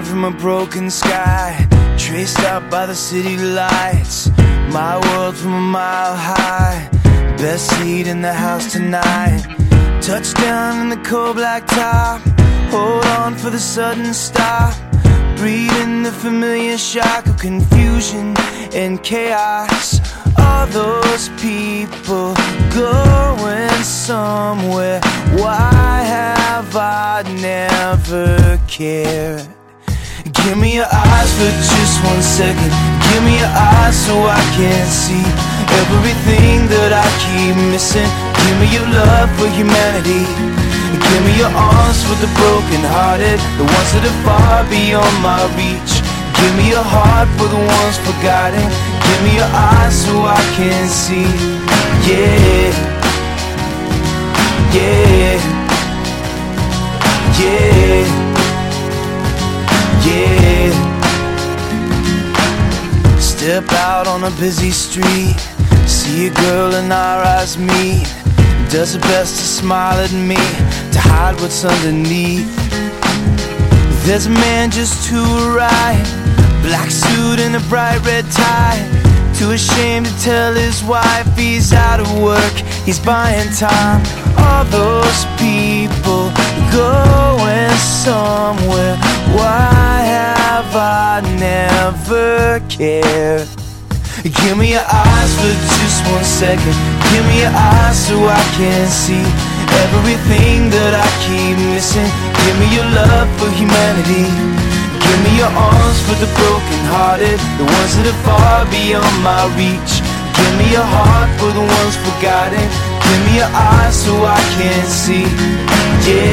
down from a broken sky, traced out by the city lights. My world from a mile high, best seat in the house tonight. Touchdown in the cold black top, hold on for the sudden stop. Breathe in the familiar shock of confusion and chaos. All those people going somewhere. Why have I never cared? Give me your eyes for just 1 second. Give me your eyes so I can see everything that I keep missing. Give me your love for humanity. Give me your arms for the broken-hearted, the ones that are far beyond my reach. Give me your heart for the ones forgotten. Give me your eyes so I can see. Yeah, yeah, yeah, yeah. Step out on a busy street, see a girl and our eyes meet. Does her best to smile at me, to hide what's underneath. There's a man just to her right, black suit and a bright red tie. Too ashamed to tell his wife he's out of work, he's buying time. All those people going somewhere. Why have I never cared? Give me your eyes for just 1 second. Give me your eyes so I can see everything that I keep missing. Give me your love for humanity. Give me your arms for the broken-hearted, the ones that are far beyond my reach. Give me your heart for the ones forgotten. Give me your eyes so I can see. Yeah.